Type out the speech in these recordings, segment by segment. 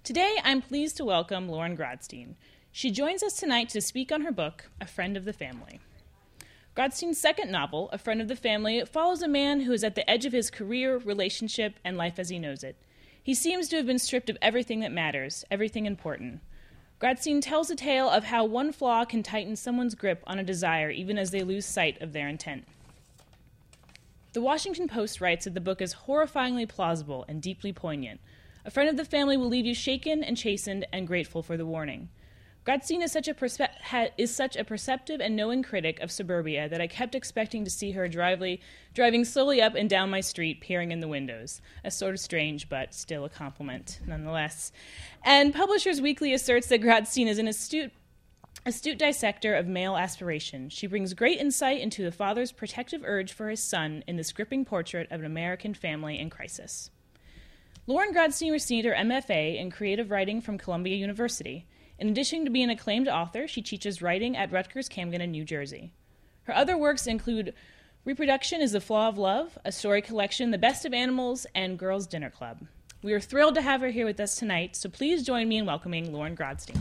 Today, I'm pleased to welcome Lauren Gradstein. She joins us tonight to speak on her book, A Friend of the Family. Gradstein's second novel, A Friend of the Family, follows a man who is at the edge of his career, relationship, and life as he knows it. He seems to have been stripped of everything that matters, everything important. Gradstein tells a tale of how one flaw can tighten someone's grip on a desire even as they lose sight of their intent. The Washington Post writes that the book is horrifyingly plausible and deeply poignant. A Friend of the Family will leave you shaken and chastened and grateful for the warning. Gradstein is such a perceptive and knowing critic of suburbia that I kept expecting to see her driving slowly up and down my street, peering in the windows. A sort of strange, but still a compliment, nonetheless. And Publishers Weekly asserts that Gradstein is an astute dissector of male aspiration. She brings great insight into the father's protective urge for his son in this gripping portrait of an American family in crisis. Lauren Gradstein received her MFA in creative writing from Columbia University. In addition to being an acclaimed author, she teaches writing at Rutgers-Camden in New Jersey. Her other works include Reproduction is the Flaw of Love, a story collection, The Best of Animals, and Girls' Dinner Club. We are thrilled to have her here with us tonight, so please join me in welcoming Lauren Gradstein.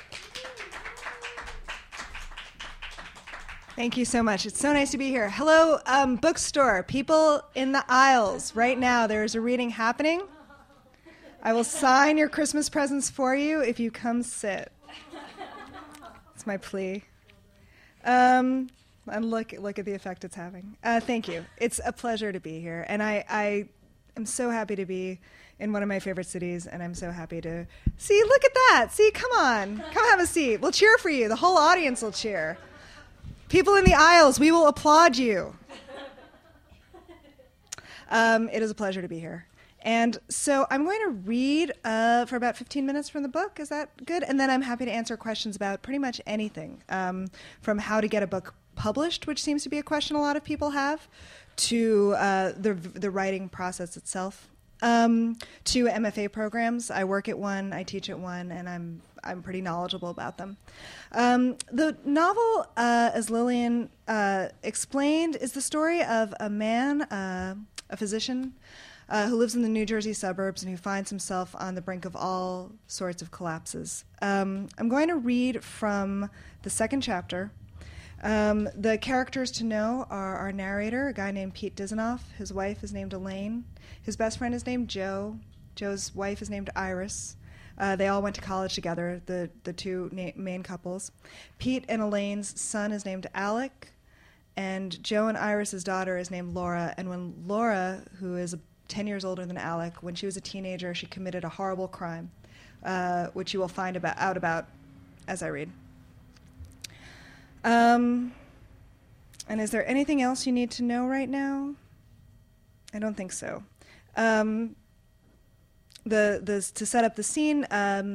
Thank you so much. It's so nice to be here. Hello, bookstore, people in the aisles. Right now, there is a reading happening. I will sign your Christmas presents for you if you come sit. It's my plea. And look at the effect it's having. Thank you. It's a pleasure to be here. And I am so happy to be in one of my favorite cities, and I'm so happy to see, look at that. See, come on. Come have a seat. We'll cheer for you. The whole audience will cheer. People in the aisles, we will applaud you. It is a pleasure to be here. And so I'm going to read for about 15 minutes from the book. Is that good? And then I'm happy to answer questions about pretty much anything, from how to get a book published, which seems to be a question a lot of people have, to the writing process itself, to MFA programs. I work at one, I teach at one, and I'm pretty knowledgeable about them. The novel, as Lillian explained, is the story of a man, a physician, who lives in the New Jersey suburbs and who finds himself on the brink of all sorts of collapses. I'm going to read from the second chapter. The characters to know are our narrator, a guy named Pete Dizenoff. His wife is named Elaine. His best friend is named Joe. Joe's wife is named Iris. They all went to college together, the two main couples. Pete and Elaine's son is named Alec, and Joe and Iris's daughter is named Laura. And when Laura, who is 10 years older than Alec, when she was a teenager, she committed a horrible crime, which you will find out about as I read. And is there anything else you need to know right now? I don't think so. To set up the scene,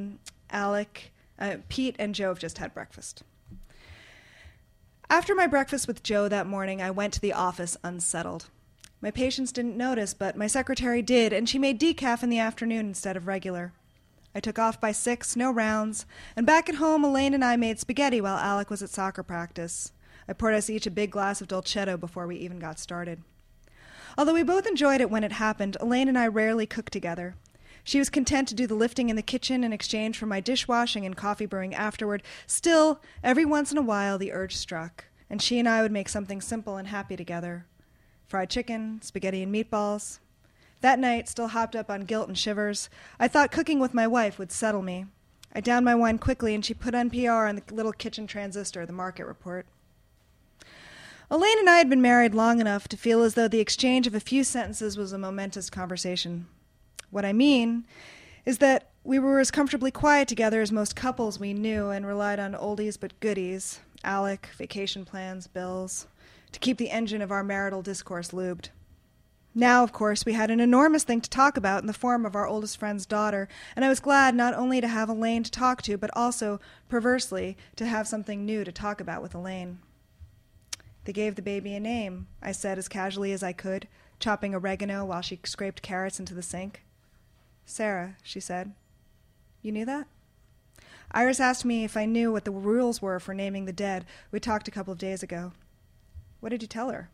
Pete and Joe have just had breakfast. After my breakfast with Joe that morning, I went to the office unsettled. My patients didn't notice, but my secretary did, and she made decaf in the afternoon instead of regular. I took off by 6, no rounds, and back at home, Elaine and I made spaghetti while Alec was at soccer practice. I poured us each a big glass of Dolcetto before we even got started. Although we both enjoyed it when it happened, Elaine and I rarely cooked together. She was content to do the lifting in the kitchen in exchange for my dishwashing and coffee brewing afterward. Still, every once in a while, the urge struck, and she and I would make something simple and happy together. Fried chicken, spaghetti and meatballs. That night, still hopped up on guilt and shivers, I thought cooking with my wife would settle me. I downed my wine quickly, and she put NPR on the little kitchen transistor, the market report. Elaine and I had been married long enough to feel as though the exchange of a few sentences was a momentous conversation. What I mean is that we were as comfortably quiet together as most couples we knew and relied on oldies but goodies, Alec, vacation plans, bills, to keep the engine of our marital discourse lubed. Now, of course, we had an enormous thing to talk about in the form of our oldest friend's daughter, and I was glad not only to have Elaine to talk to, but also, perversely, to have something new to talk about with Elaine. They gave the baby a name, I said as casually as I could, chopping oregano while she scraped carrots into the sink. Sarah, she said. You knew that? Iris asked me if I knew what the rules were for naming the dead. We talked a couple of days ago. What did you tell her?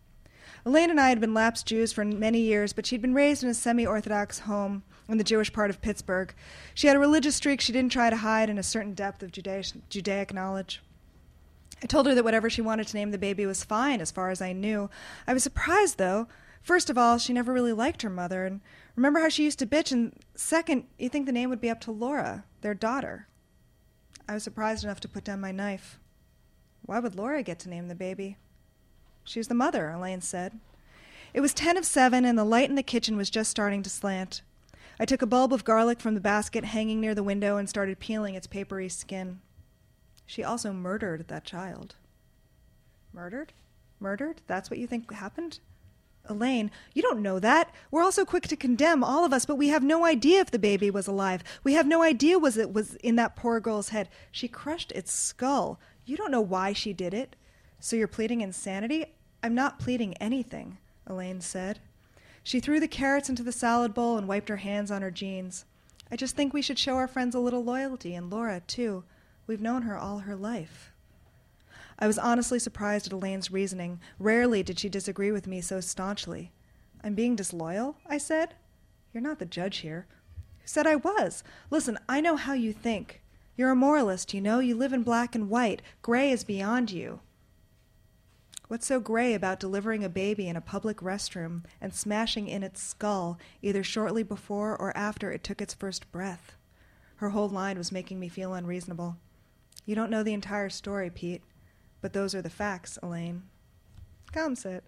Elaine and I had been lapsed Jews for many years, but she'd been raised in a semi-Orthodox home in the Jewish part of Pittsburgh. She had a religious streak she didn't try to hide and a certain depth of Judaic knowledge. I told her that whatever she wanted to name the baby was fine as far as I knew. I was surprised, though. First of all, she never really liked her mother, and remember how she used to bitch, and second, you'd think the name would be up to Laura, their daughter. I was surprised enough to put down my knife. Why would Laura get to name the baby? She was the mother, Elaine said. It was 10 of 7, and the light in the kitchen was just starting to slant. I took a bulb of garlic from the basket hanging near the window and started peeling its papery skin. She also murdered that child. Murdered? Murdered? That's what you think happened? Elaine, you don't know that. We're all so quick to condemn, all of us, but we have no idea if the baby was alive. We have no idea what was in that poor girl's head. She crushed its skull. You don't know why she did it. So you're pleading insanity? I'm not pleading anything, Elaine said. She threw the carrots into the salad bowl and wiped her hands on her jeans. I just think we should show our friends a little loyalty, and Laura, too. We've known her all her life. I was honestly surprised at Elaine's reasoning. Rarely did she disagree with me so staunchly. I'm being disloyal, I said. You're not the judge here. Who said I was? Listen, I know how you think. You're a moralist, you know. You live in black and white. Gray is beyond you. What's so gray about delivering a baby in a public restroom and smashing in its skull either shortly before or after it took its first breath? Her whole line was making me feel unreasonable. You don't know the entire story, Pete. But those are the facts, Elaine. Come, sit.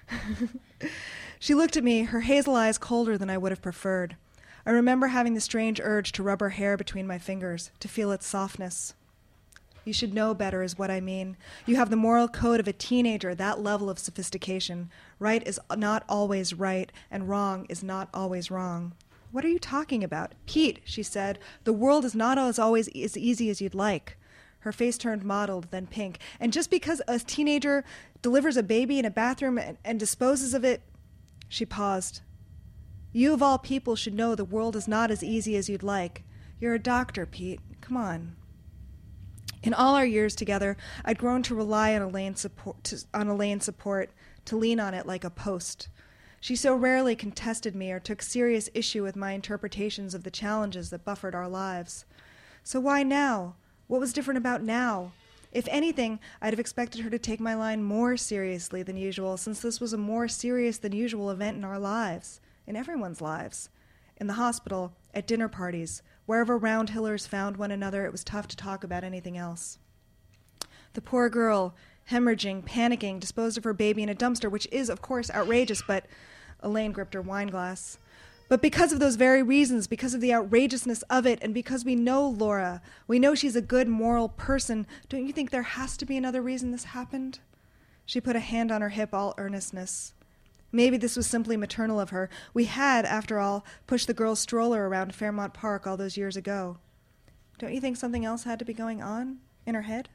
She looked at me, her hazel eyes colder than I would have preferred. I remember having the strange urge to rub her hair between my fingers, to feel its softness. You should know better is what I mean. You have the moral code of a teenager, that level of sophistication. Right is not always right, and wrong is not always wrong. What are you talking about? Pete, she said, the world is not always as easy as you'd like. Her face turned mottled, then pink. And just because a teenager delivers a baby in a bathroom and disposes of it... She paused. You of all people should know the world is not as easy as you'd like. You're a doctor, Pete. Come on. In all our years together, I'd grown to rely on Elaine's support, to lean on it like a post. She so rarely contested me or took serious issue with my interpretations of the challenges that buffered our lives. So why now? What was different about now? If anything, I'd have expected her to take my line more seriously than usual, since this was a more serious than usual event in our lives, in everyone's lives. In the hospital, at dinner parties, wherever round-hillers found one another, it was tough to talk about anything else. The poor girl, hemorrhaging, panicking, disposed of her baby in a dumpster, which is, of course, outrageous, but Elaine gripped her wine glass. But because of those very reasons, because of the outrageousness of it, and because we know Laura, we know she's a good, moral person, don't you think there has to be another reason this happened? She put a hand on her hip, all earnestness. Maybe this was simply maternal of her. We had, after all, pushed the girl's stroller around Fairmount Park all those years ago. Don't you think something else had to be going on in her head?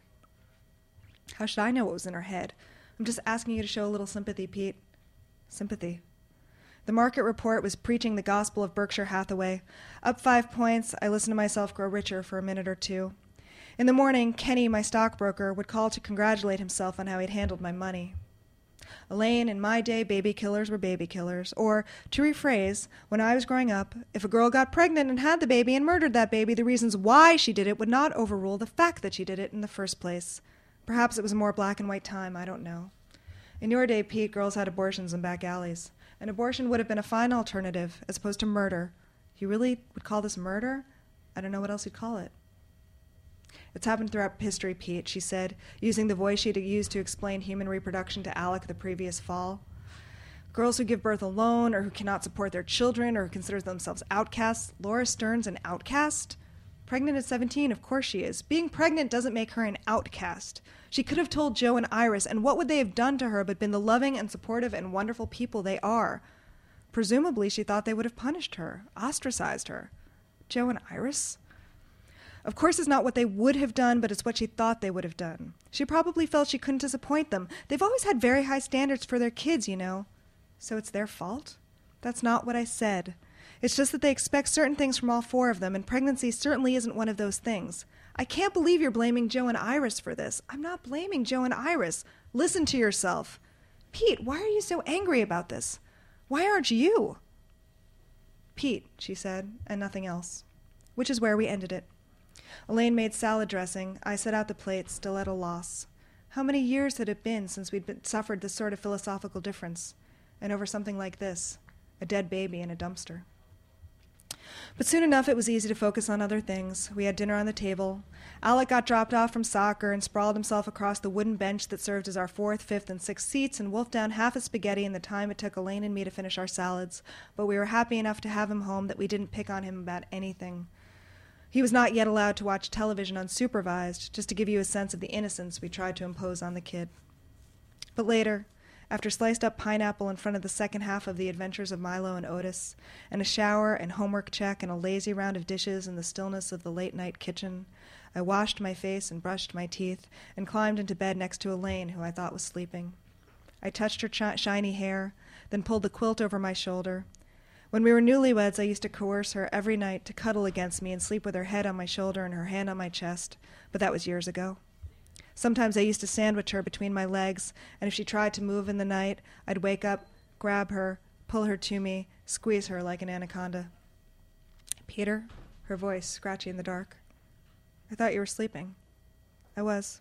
How should I know what was in her head? I'm just asking you to show a little sympathy, Pete. Sympathy. The market report was preaching the gospel of Berkshire Hathaway. Up 5 points, I listened to myself grow richer for a minute or two. In the morning, Kenny, my stockbroker, would call to congratulate himself on how he'd handled my money. Elaine, in my day, baby killers were baby killers. Or, to rephrase, when I was growing up, if a girl got pregnant and had the baby and murdered that baby, the reasons why she did it would not overrule the fact that she did it in the first place. Perhaps it was a more black and white time, I don't know. In your day, Pete, girls had abortions in back alleys. An abortion would have been a fine alternative, as opposed to murder. You really would call this murder? I don't know what else you'd call it. It's happened throughout history, Pete, she said, using the voice she'd used to explain human reproduction to Alec the previous fall. Girls who give birth alone, or who cannot support their children, or who consider themselves outcasts. Laura Stern's an outcast? Pregnant at 17, of course she is. Being pregnant doesn't make her an outcast. She could have told Joe and Iris, and what would they have done to her but been the loving and supportive and wonderful people they are? Presumably, she thought they would have punished her, ostracized her. Joe and Iris? Of course it's not what they would have done, but it's what she thought they would have done. She probably felt she couldn't disappoint them. They've always had very high standards for their kids, you know. So it's their fault? That's not what I said. It's just that they expect certain things from all 4 of them, and pregnancy certainly isn't one of those things. I can't believe you're blaming Joe and Iris for this. I'm not blaming Joe and Iris. Listen to yourself. Pete, why are you so angry about this? Why aren't you? Pete, she said, and nothing else. Which is where we ended it. Elaine made salad dressing. I set out the plates, still at a loss. How many years had it been since we'd suffered this sort of philosophical difference? And over something like this, a dead baby in a dumpster. But soon enough it was easy to focus on other things. We had dinner on the table. Alec got dropped off from soccer and sprawled himself across the wooden bench that served as our 4th, 5th, and 6th seats and wolfed down half a spaghetti in the time it took Elaine and me to finish our salads. But we were happy enough to have him home that we didn't pick on him about anything. He was not yet allowed to watch television unsupervised, just to give you a sense of the innocence we tried to impose on the kid. But later, after sliced-up pineapple in front of the second half of The Adventures of Milo and Otis, and a shower and homework check and a lazy round of dishes in the stillness of the late-night kitchen, I washed my face and brushed my teeth and climbed into bed next to Elaine, who I thought was sleeping. I touched her shiny hair, then pulled the quilt over my shoulder. When we were newlyweds, I used to coerce her every night to cuddle against me and sleep with her head on my shoulder and her hand on my chest, but that was years ago. Sometimes I used to sandwich her between my legs, and if she tried to move in the night, I'd wake up, grab her, pull her to me, squeeze her like an anaconda. Peter, her voice scratchy in the dark. I thought you were sleeping. I was.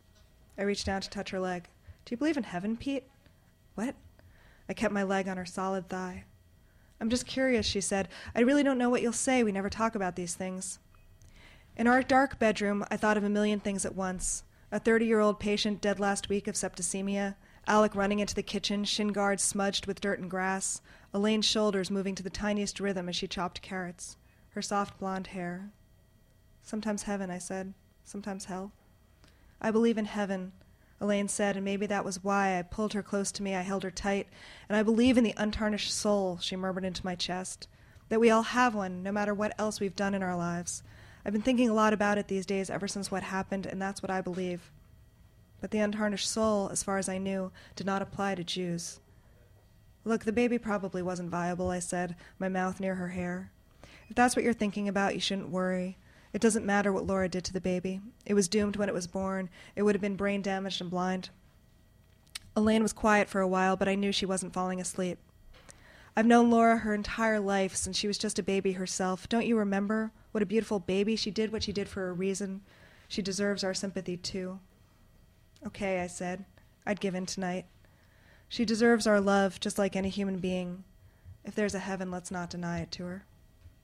I reached down to touch her leg. Do you believe in heaven, Pete? What? I kept my leg on her solid thigh. I'm just curious, she said. I really don't know what you'll say. We never talk about these things. In our dark bedroom, I thought of a million things at once. A 30-year-old patient dead last week of septicemia, Alec running into the kitchen, shin guards smudged with dirt and grass, Elaine's shoulders moving to the tiniest rhythm as she chopped carrots, her soft blonde hair. Sometimes heaven, I said. Sometimes hell. I believe in heaven, Elaine said, and maybe that was why I pulled her close to me, I held her tight, and I believe in the untarnished soul, she murmured into my chest, that we all have one, no matter what else we've done in our lives. I've been thinking a lot about it these days ever since what happened, and that's what I believe. But the untarnished soul, as far as I knew, did not apply to Jews. Look, the baby probably wasn't viable, I said, my mouth near her hair. If that's what you're thinking about, you shouldn't worry. It doesn't matter what Laura did to the baby. It was doomed when it was born. It would have been brain damaged and blind. Elaine was quiet for a while, but I knew she wasn't falling asleep. I've known Laura her entire life, since she was just a baby herself. Don't you remember? What a beautiful baby. She did what she did for a reason. She deserves our sympathy, too. Okay, I said. I'd give in tonight. She deserves our love, just like any human being. If there's a heaven, let's not deny it to her.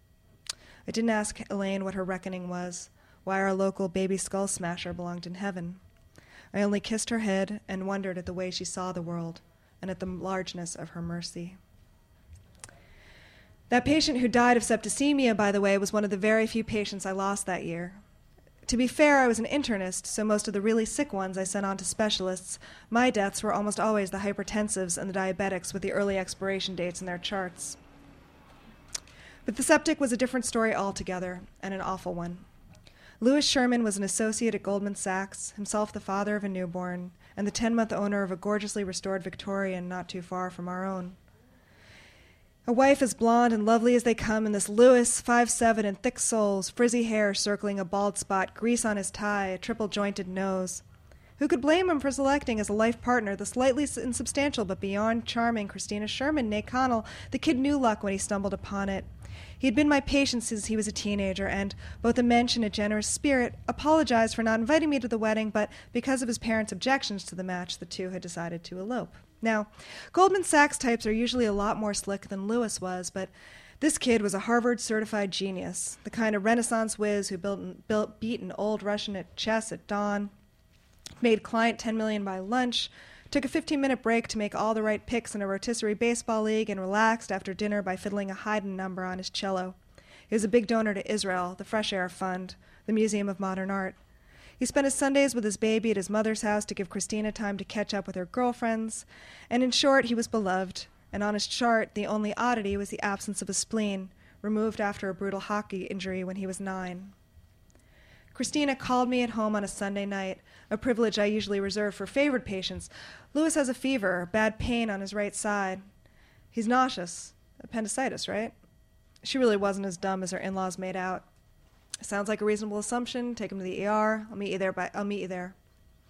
I didn't ask Elaine what her reckoning was, why our local baby skull smasher belonged in heaven. I only kissed her head and wondered at the way she saw the world and at the largeness of her mercy. That patient who died of septicemia, by the way, was one of the very few patients I lost that year. To be fair, I was an internist, so most of the really sick ones I sent on to specialists. My deaths were almost always the hypertensives and the diabetics with the early expiration dates in their charts. But the septic was a different story altogether, and an awful one. Louis Sherman was an associate at Goldman Sachs, himself the father of a newborn, and the 10-month owner of a gorgeously restored Victorian not too far from our own. A wife as blonde and lovely as they come, and this Louis, 5'7", and thick soles, frizzy hair circling a bald spot, grease on his tie, a triple-jointed nose. Who could blame him for selecting as a life partner the slightly insubstantial but beyond charming Christina Sherman, née Connell? The kid knew luck when he stumbled upon it. He had been my patient since he was a teenager, and, both a mensch and a generous spirit, apologized for not inviting me to the wedding, but because of his parents' objections to the match, the two had decided to elope. Now, Goldman Sachs types are usually a lot more slick than Louis was, but this kid was a Harvard-certified genius, the kind of Renaissance whiz who beat an old Russian at chess at dawn, made client $10 million by lunch, took a 15-minute break to make all the right picks in a rotisserie baseball league, and relaxed after dinner by fiddling a Haydn number on his cello. He was a big donor to Israel, the Fresh Air Fund, the Museum of Modern Art. He spent his Sundays with his baby at his mother's house to give Christina time to catch up with her girlfriends, and in short, he was beloved, and on his chart, the only oddity was the absence of a spleen, removed after a brutal hockey injury when he was 9. Christina called me at home on a Sunday night, a privilege I usually reserve for favored patients. Louis has a fever, bad pain on his right side. He's nauseous. Appendicitis, right? She really wasn't as dumb as her in-laws made out. Sounds like a reasonable assumption. Take him to the ER. I'll meet you there.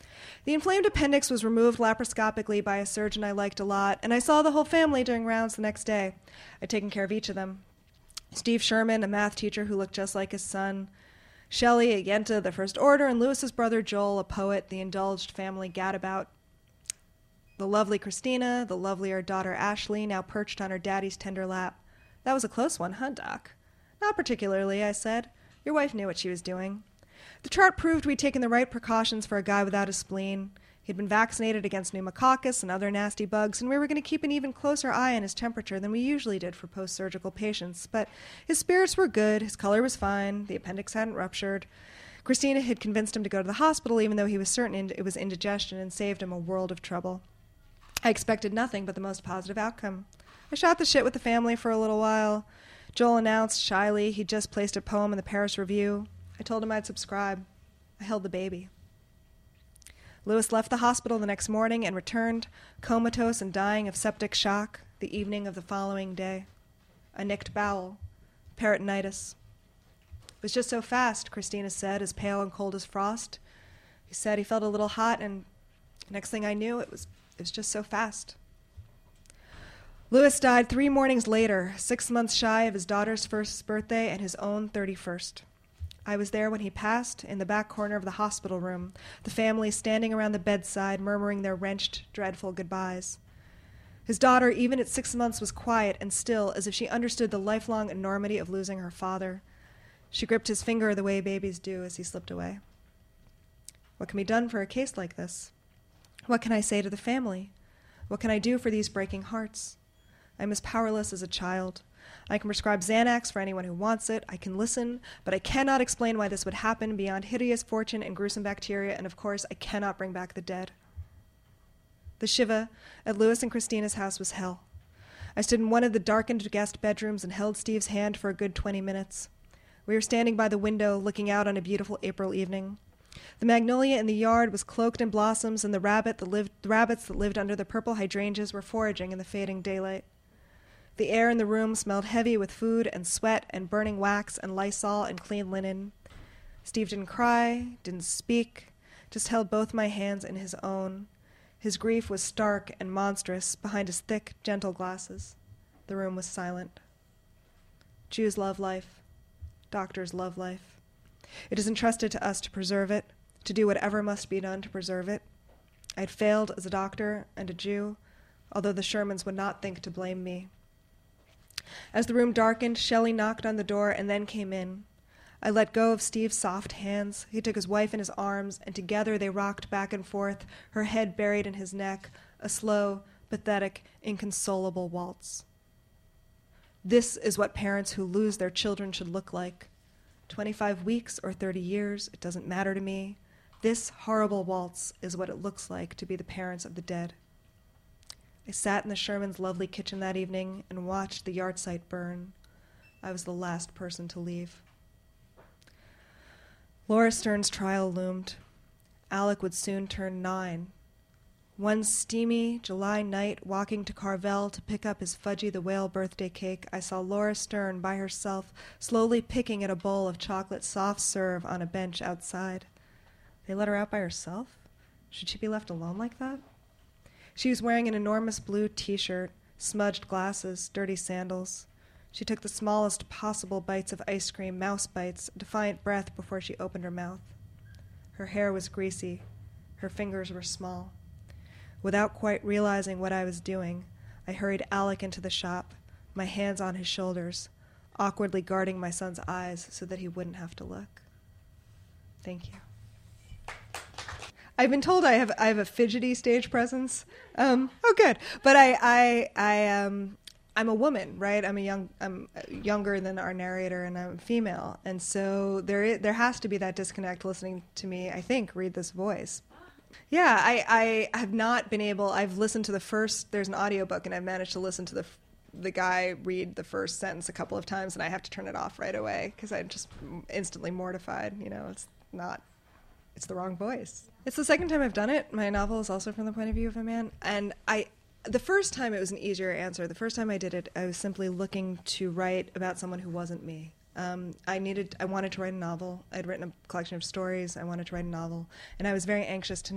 The inflamed appendix was removed laparoscopically by a surgeon I liked a lot, and I saw the whole family during rounds the next day. I'd taken care of each of them. Steve Sherman, a math teacher who looked just like his son, Shelley, a Yenta, the First Order, and Lewis's brother Joel, a poet the indulged family gadabout. The lovely Christina, the lovelier daughter Ashley, now perched on her daddy's tender lap. That was a close one, huh, Doc? Not particularly, I said. Your wife knew what she was doing. The chart proved we'd taken the right precautions for a guy without a spleen. He'd been vaccinated against pneumococcus and other nasty bugs, and we were going to keep an even closer eye on his temperature than we usually did for post-surgical patients. But his spirits were good, his color was fine, the appendix hadn't ruptured. Christina had convinced him to go to the hospital, even though he was certain it was indigestion, and saved him a world of trouble. I expected nothing but the most positive outcome. I shot the shit with the family for a little while. Joel announced shyly he'd just placed a poem in the Paris Review. I told him I'd subscribe. I held the baby. Lewis left the hospital the next morning and returned, comatose and dying of septic shock, the evening of the following day. A nicked bowel, peritonitis. It was just so fast, Christina said, as pale and cold as frost. He said he felt a little hot, and next thing I knew, it was just so fast. Lewis died 3 mornings later, 6 months shy of his daughter's first birthday and his own 31st. I was there when he passed, in the back corner of the hospital room, the family standing around the bedside, murmuring their wrenched, dreadful goodbyes. His daughter, even at 6 months, was quiet and still, as if she understood the lifelong enormity of losing her father. She gripped his finger the way babies do as he slipped away. What can be done for a case like this? What can I say to the family? What can I do for these breaking hearts? I'm as powerless as a child. I can prescribe Xanax for anyone who wants it. I can listen, but I cannot explain why this would happen beyond hideous fortune and gruesome bacteria, and of course, I cannot bring back the dead. The Shiva at Lewis and Christina's house was hell. I stood in one of the darkened guest bedrooms and held Steve's hand for a good 20 minutes. We were standing by the window, looking out on a beautiful April evening. The magnolia in the yard was cloaked in blossoms, and the rabbits that lived under the purple hydrangeas were foraging in the fading daylight. The air in the room smelled heavy with food and sweat and burning wax and Lysol and clean linen. Steve didn't cry, didn't speak, just held both my hands in his own. His grief was stark and monstrous behind his thick, gentle glasses. The room was silent. Jews love life. Doctors love life. It is entrusted to us to preserve it, to do whatever must be done to preserve it. I had failed as a doctor and a Jew, although the Shermans would not think to blame me. As the room darkened, Shelley knocked on the door and then came in. I let go of Steve's soft hands. He took his wife in his arms, and together they rocked back and forth, her head buried in his neck, a slow, pathetic, inconsolable waltz. This is what parents who lose their children should look like. 25 weeks or 30 years, it doesn't matter to me. This horrible waltz is what it looks like to be the parents of the dead. I sat in the Shermans' lovely kitchen that evening and watched the yard site burn. I was the last person to leave. Laura Stern's trial loomed. Alec would soon turn 9. One steamy July night, walking to Carvel to pick up his Fudgy the Whale birthday cake, I saw Laura Stern by herself, slowly picking at a bowl of chocolate soft serve on a bench outside. They let her out by herself? Should she be left alone like that? She was wearing an enormous blue T-shirt, smudged glasses, dirty sandals. She took the smallest possible bites of ice cream, mouse bites, a defiant breath before she opened her mouth. Her hair was greasy. Her fingers were small. Without quite realizing what I was doing, I hurried Alec into the shop, my hands on his shoulders, awkwardly guarding my son's eyes so that he wouldn't have to look. Thank you. I've been told I have a fidgety stage presence. Oh, good. But I'm a woman, right? I'm younger than our narrator, and I'm female, and so there has to be that disconnect listening to me. I think read this voice. Yeah, I have not been able. I've listened to the first. There's an audiobook, and I've managed to listen to the guy read the first sentence a couple of times, and I have to turn it off right away because I'm just instantly mortified. You know, it's the wrong voice. It's the second time I've done it. My novel is also from the point of view of a man. And the first time it was an easier answer. The first time I did it, I was simply looking to write about someone who wasn't me. I wanted to write a novel. I'd written a collection of stories. I wanted to write a novel. And I was very anxious to not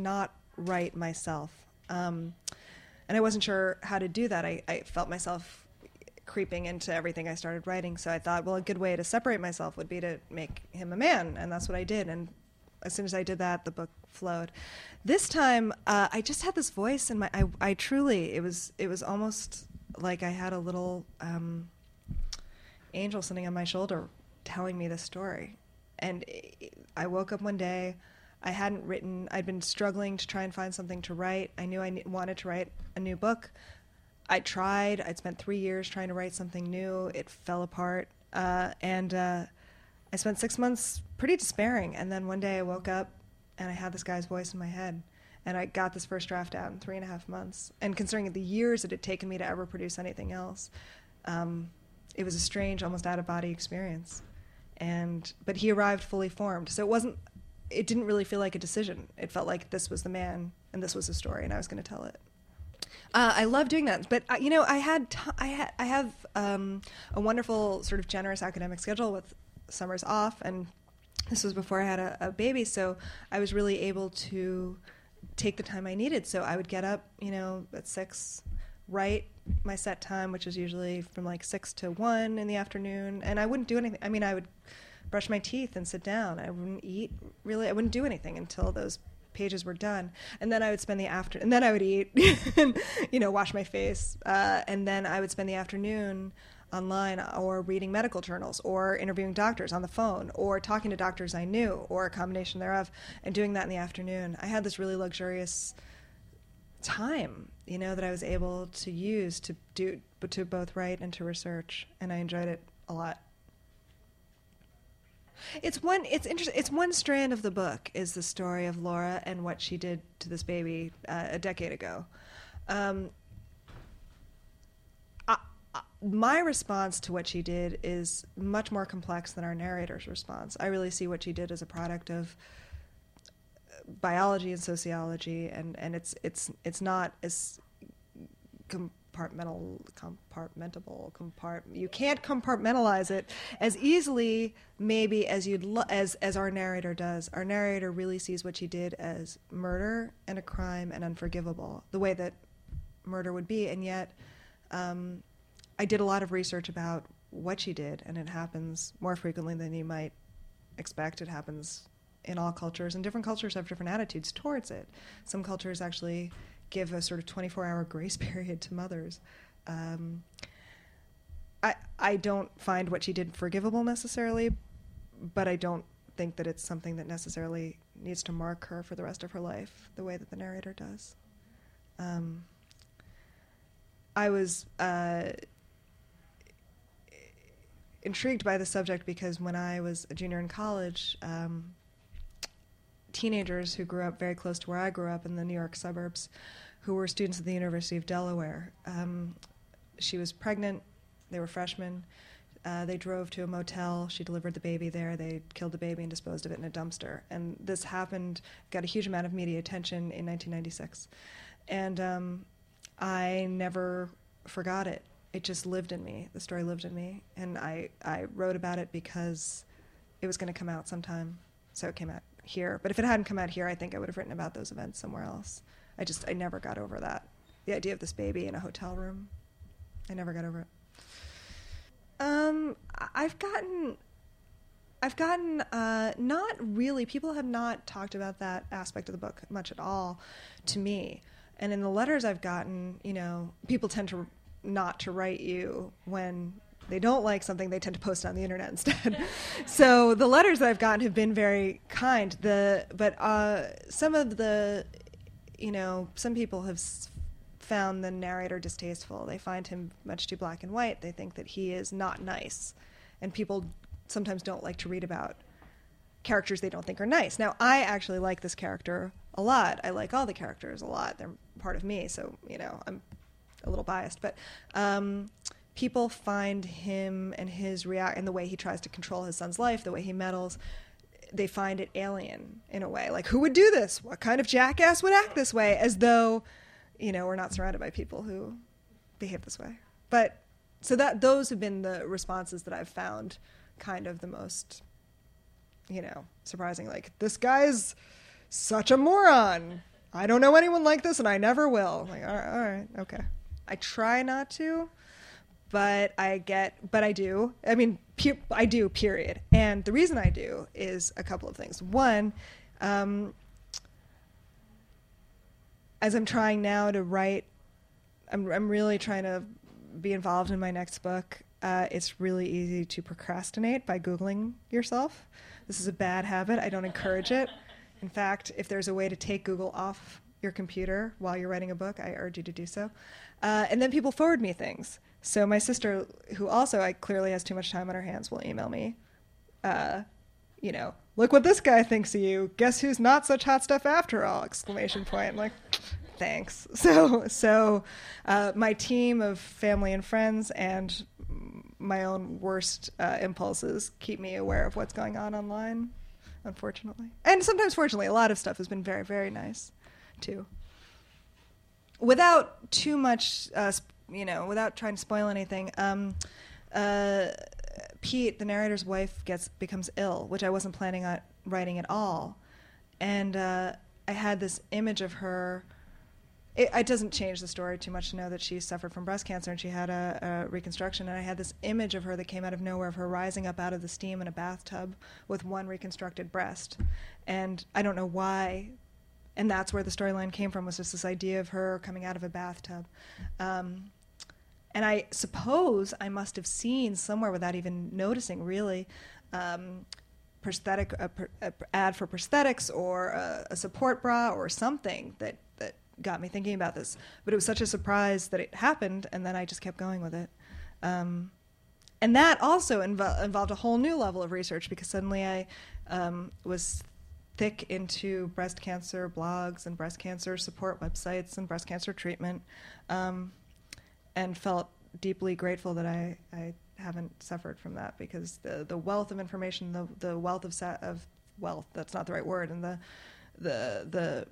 write myself. And I wasn't sure how to do that. I felt myself creeping into everything I started writing. So I thought, well, a good way to separate myself would be to make him a man. And that's what I did. And as soon as I did that, the book flowed. This time, I just had this voice in my, I truly, it was almost like I had a little angel sitting on my shoulder telling me this story. And I woke up one day, I'd been struggling to try and find something to write. I knew I wanted to write a new book. I'd spent 3 years trying to write something new. It fell apart. And I spent 6 months pretty despairing. And then one day I woke up and I had this guy's voice in my head. And I got this first draft out in 3.5 months. And considering the years it had taken me to ever produce anything else, it was a strange, almost out-of-body experience. But he arrived fully formed. So it didn't really feel like a decision. It felt like this was the man and this was the story and I was going to tell it. I love doing that, but I have a wonderful sort of generous academic schedule with summers off, and this was before I had a baby, so I was really able to take the time I needed. So I would get up, at 6, write my set time, which is usually from like 6 to 1 in the afternoon, and I wouldn't do anything. I mean, I would brush my teeth and sit down. I wouldn't eat, really. I wouldn't do anything until those pages were done, and then I would spend the afternoon, and then I would eat and wash my face, and then I would spend the afternoon online or reading medical journals or interviewing doctors on the phone or talking to doctors I knew or a combination thereof, and doing that in the afternoon. I had this really luxurious time that I was able to use to both write and to research, and I enjoyed it a lot. It's interesting. It's one strand of the book is the story of Laura and what she did to this baby a decade ago. My response to what she did is much more complex than our narrator's response. I really see what she did as a product of biology and sociology, and it's not as you can't compartmentalize it as easily maybe as as our narrator does. Our narrator really sees what she did as murder and a crime and unforgivable, the way that murder would be. And yet I did a lot of research about what she did, and it happens more frequently than you might expect. It happens in all cultures, and different cultures have different attitudes towards it. Some cultures actually give a sort of 24-hour grace period to mothers. I don't find what she did forgivable necessarily, but I don't think that it's something that necessarily needs to mark her for the rest of her life the way that the narrator does. I was intrigued by the subject because when I was a junior in college, teenagers who grew up very close to where I grew up in the New York suburbs, who were students at the University of Delaware. She was pregnant. They were freshmen. They drove to a motel. She delivered the baby there. They killed the baby and disposed of it in a dumpster. And this happened, got a huge amount of media attention in 1996. And I never forgot it. It just lived in me. The story lived in me. And I wrote about it because it was going to come out sometime. So it came out here. But if it hadn't come out here, I think I would have written about those events somewhere else. I never got over that. The idea of this baby in a hotel room. I never got over it. I've gotten not really, people have not talked about that aspect of the book much at all to me. And in the letters I've gotten, people tend to not to write you when they don't like something. They tend to post it on the internet instead. So the letters that I've gotten have been very kind. But some of the, some people have found the narrator distasteful. They find him much too black and white. They think that he is not nice. And people sometimes don't like to read about characters they don't think are nice. Now, I actually like this character a lot. I like all the characters a lot. They're part of me, so, I'm a little biased. But people find him and his and the way he tries to control his son's life, the way he meddles, they find it alien in a way. Like, who would do this? What kind of jackass would act this way? As though, we're not surrounded by people who behave this way. But so those have been the responses that I've found kind of the most, surprising. Like, this guy's such a moron. I don't know anyone like this, and I never will. I'm like, all right, okay. I try not to, but I do. I mean, I do, period. And the reason I do is a couple of things. One, as I'm trying now to write, I'm really trying to be involved in my next book. It's really easy to procrastinate by Googling yourself. This is a bad habit. I don't encourage it. In fact, if there's a way to take Google off your computer while you're writing a book, I urge you to do so. And then people forward me things. So my sister, who also clearly has too much time on her hands, will email me, look what this guy thinks of you. Guess who's not such hot stuff after all, ! I'm like, thanks. So my team of family and friends and my own worst impulses keep me aware of what's going on online, unfortunately. And sometimes, fortunately, a lot of stuff has been very, very nice, too. Without too much, without trying to spoil anything, Pete, the narrator's wife, becomes ill, which I wasn't planning on writing at all. And I had this image of her. It doesn't change the story too much to know that she suffered from breast cancer and she had a reconstruction. And I had this image of her that came out of nowhere, of her rising up out of the steam in a bathtub with one reconstructed breast. And I don't know why. And that's where the storyline came from, was just this idea of her coming out of a bathtub. And I suppose I must have seen somewhere, without even noticing really, ad for prosthetics or a support bra or something that got me thinking about this. But it was such a surprise that it happened, and then I just kept going with it. And that also involved a whole new level of research, because suddenly I was thick into breast cancer blogs and breast cancer support websites and breast cancer treatment, and felt deeply grateful that I haven't suffered from that, because the wealth of information, the wealth of wealth, that's not the right word, and the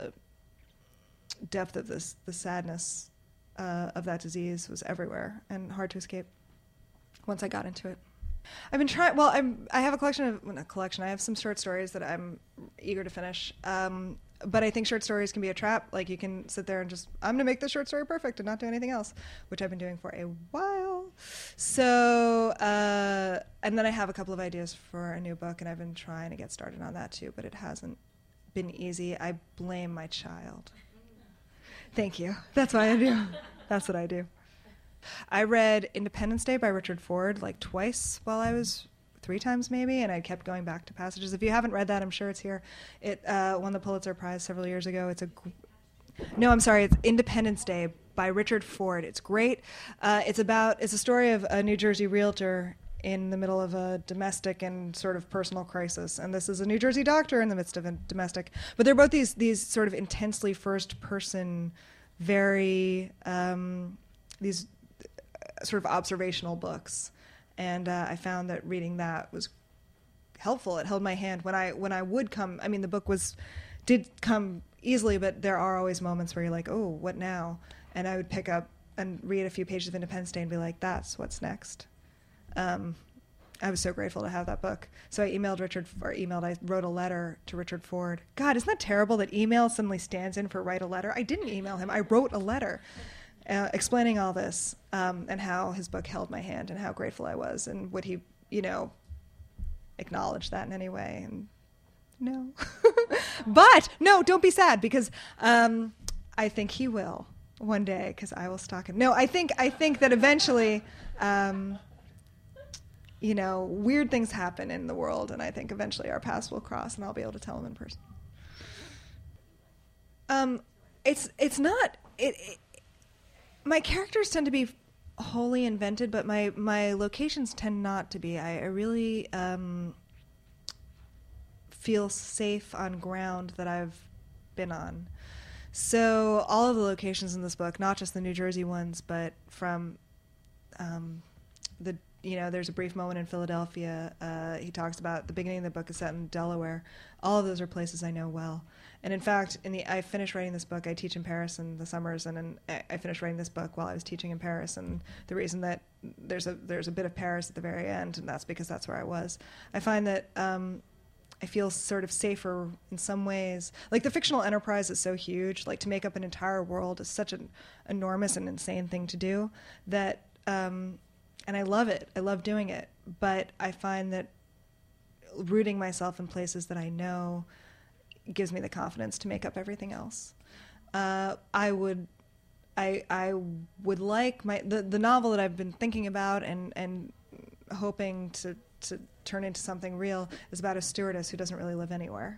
depth of the sadness of that disease was everywhere and hard to escape once I got into it. I've been trying. Well, I have I have some short stories that I'm eager to finish. But I think short stories can be a trap. Like, you can sit there and just, I'm going to make this short story perfect and not do anything else, which I've been doing for a while. So, and then I have a couple of ideas for a new book, and I've been trying to get started on that too, but it hasn't been easy. I blame my child. Thank you. That's what I do. That's what I do. I read Independence Day by Richard Ford like twice while I was 3 times maybe, and I kept going back to passages. If you haven't read that, I'm sure it's here. It won the Pulitzer Prize several years ago. It's Independence Day by Richard Ford. It's great. It's a story of a New Jersey realtor in the middle of a domestic and sort of personal crisis, and this is a New Jersey doctor in the midst of a domestic. But they're both these sort of intensely first person, very these sort of observational books. And I found that reading that was helpful. It held my hand when I would come. I mean, the book did come easily, but there are always moments where you're like, oh, what now? And I would pick up and read a few pages of Independence Day and be like, that's what's next. I was so grateful to have that book. So I wrote a letter to Richard Ford. God, isn't that terrible that email suddenly stands in for write a letter? I didn't email him. I wrote a letter. Explaining all this, and how his book held my hand and how grateful I was, and would he, acknowledge that in any way? And no. But no, don't be sad, because I think he will one day, because I will stalk him. No, I think that eventually, weird things happen in the world, and I think eventually our paths will cross, and I'll be able to tell him in person. It's not. My characters tend to be wholly invented, but my locations tend not to be. I really feel safe on ground that I've been on. So all of the locations in this book, not just the New Jersey ones, but from there's a brief moment in Philadelphia. He talks about the beginning of the book is set in Delaware. All of those are places I know well. And in fact, I finished writing this book. I teach in Paris in the summers, and I finished writing this book while I was teaching in Paris. And the reason that there's a bit of Paris at the very end, and that's because that's where I was. I find that I feel sort of safer in some ways. Like the fictional enterprise is so huge, like to make up an entire world is such an enormous and insane thing to do that, and I love it. I love doing it. But I find that rooting myself in places that I know gives me the confidence to make up everything else. I would like the novel that I've been thinking about and hoping to turn into something real is about a stewardess who doesn't really live anywhere.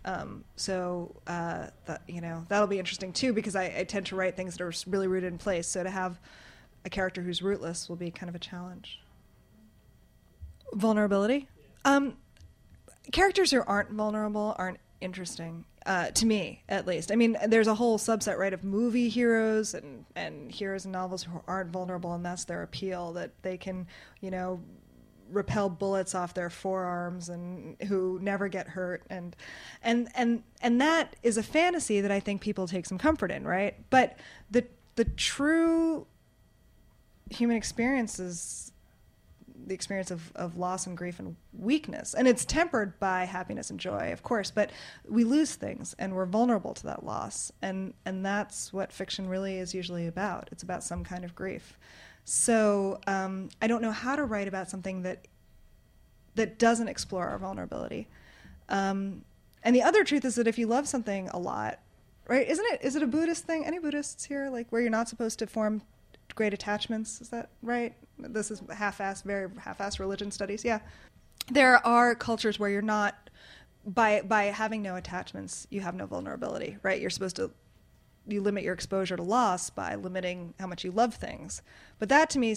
That'll be interesting too, because I tend to write things that are really rooted in place. So to have a character who's rootless will be kind of a challenge. Vulnerability. Characters who aren't vulnerable aren't interesting. To me, at least. I mean, there's a whole subset, right, of movie heroes and heroes in novels who aren't vulnerable, and that's their appeal, that they can, repel bullets off their forearms and who never get hurt, and that is a fantasy that I think people take some comfort in, right? But the true human experience is the experience of loss and grief and weakness, and it's tempered by happiness and joy, of course, but we lose things and we're vulnerable to that loss, and that's what fiction really is usually about. It's about some kind of grief. So I don't know how to write about something that doesn't explore our vulnerability. And the other truth is that if you love something a lot, right, is it a Buddhist thing? Any Buddhists here, like where you're not supposed to form great attachments? Is that right? This is very half-assed religion studies. Yeah. There are cultures where you're not, by having no attachments, you have no vulnerability, right? You're supposed to, you limit your exposure to loss by limiting how much you love things. But that to me,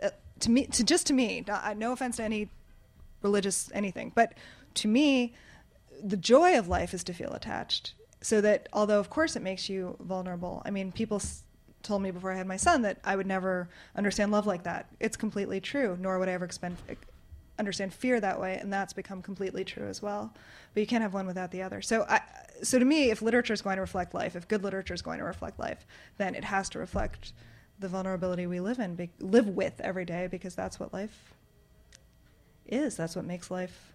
no offense to any religious anything, but to me, the joy of life is to feel attached. So that although of course it makes you vulnerable, I mean, people told me before I had my son that I would never understand love like that. It's completely true, nor would I ever understand fear that way, and that's become completely true as well. But you can't have one without the other. So to me, if literature is going to reflect life, if good literature is going to reflect life, then it has to reflect the vulnerability we live with every day, because that's what life is. That's what makes life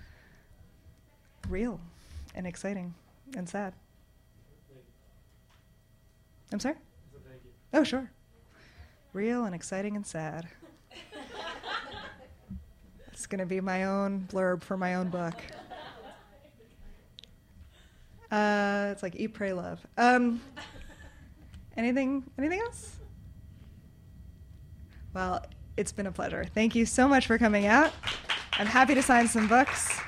real and exciting and sad. I'm sorry? Thank you. Oh, sure. Real and exciting and sad. It's going to be my own blurb for my own book. It's like Eat, Pray, Love. Anything else? Well, it's been a pleasure. Thank you so much for coming out. I'm happy to sign some books.